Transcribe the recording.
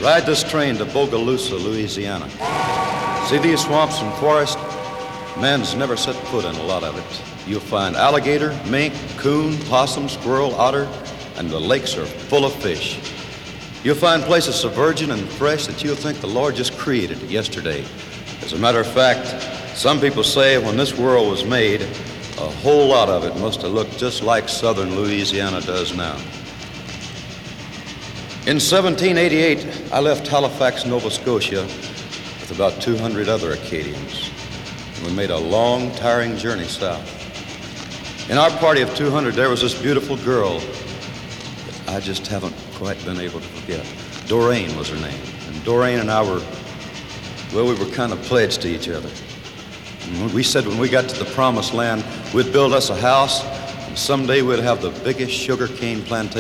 Ride this train to Bogalusa, Louisiana. See these swamps and forests? Man's never set foot in a lot of it. You'll find alligator, mink, coon, possum, squirrel, otter, and the lakes are full of fish. You'll find places so virgin and fresh that you'll think the Lord just created it yesterday. As a matter of fact, some people say when this world was made, a whole lot of it must have looked just like southern Louisiana does now. In 1788, I left Halifax, Nova Scotia with about 200 other Acadians. We made a long, tiring journey south. In our party of 200, there was this beautiful girl that I just haven't quite been able to forget. Doreen was her name. And Doreen and I were kind of pledged to each other. And we said when we got to the promised land, we'd build us a house, and someday we'd have the biggest sugar cane plantation